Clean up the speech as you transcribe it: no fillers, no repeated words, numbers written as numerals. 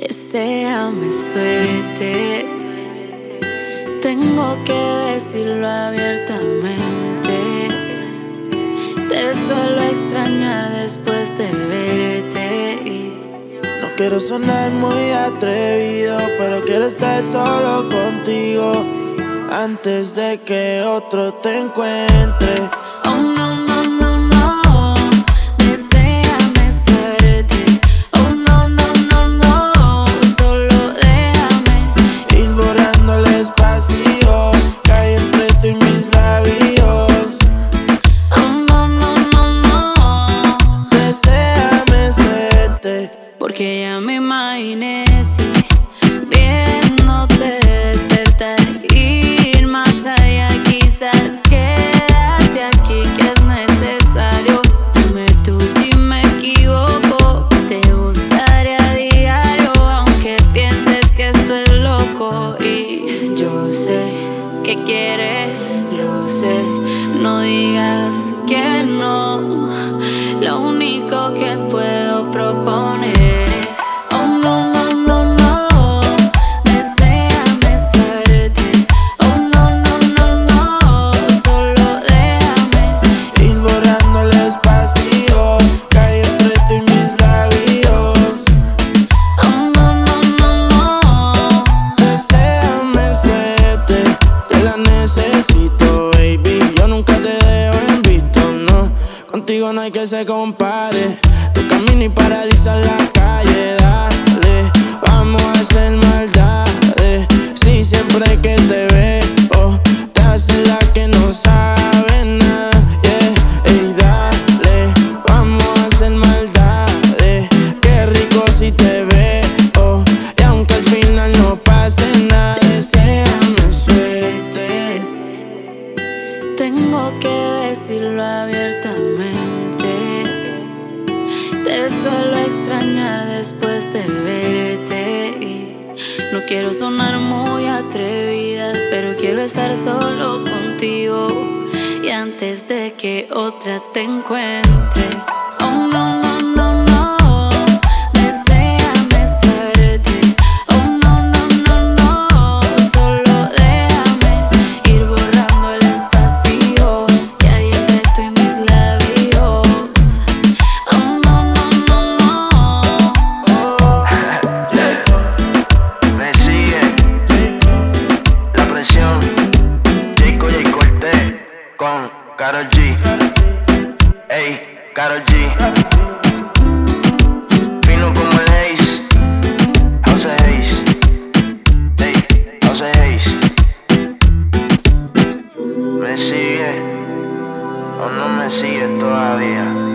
Deséame suerte. Tengo que decirlo abiertamente. Te suelo extrañar después de verte. No quiero sonar muy atrevido, pero quiero estar solo contigo antes de que otro te encuentre. Oh no, no, no, no. Deséame suerte. Oh no, no, no, no. Solo déjame ir borrando el espacio que hay entre tú y mis labios. Oh no, no, no, no. Deséame suerte, porque ya me imaginé si viéndote despertar, ir más allá, quizás quédate aquí que es necesario. Dime tú si me equivoco, te gustaría a diario, aunque pienses que esto es loco. Y yo sé que quieres, lo sé, no digas que no. Lo único que puedo proponer es oh no, no, no, no. Deséame suerte. Oh no, no, no, no. Solo déjame ir borrando el espacio que hay entre tú y mis labios. oh no, no, no, no. Deséame suerte, que la necesito, baby. Yo nunca te dejo en visto, no. Contigo no hay que se compare. Tu camino y paraliza la calle, dale. Vamos a hacer maldades. Si siempre que te veo te haces la que no sabe nada, yeah. Ey, dale, vamos a hacer maldades. Qué rico si te veo, y aunque al final no pase nada, deséame suerte. Tengo que decirlo abiertamente. Te suelo extrañar después de verte. No quiero sonar muy atrevida, pero quiero estar solo contigo y antes de que otra te encuentre. Oh no, no, no, no. Deséame suerte. Oh no, no, no, no. Solo déjame ir borrando el espacio que hay entre tú y mis labios. Oh no, no, no, no. Me sigue la presión. Jacob y Cortez con Karol G. Ey, Karol G. Fino como el Haze, House of Haze. Ey, House of Haze. Me sigue o no me sigue todavía.